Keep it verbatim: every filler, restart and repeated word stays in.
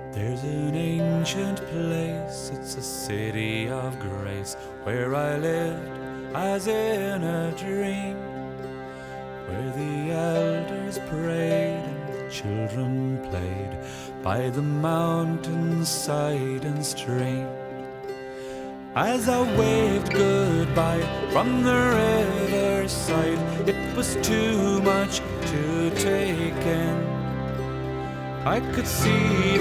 There's an ancient place, it's a city of grace, where I lived as in a dream, where the elders prayed and the children played by the mountainside and stream. As I waved goodbye from the riverside, it was too much to take in. I could see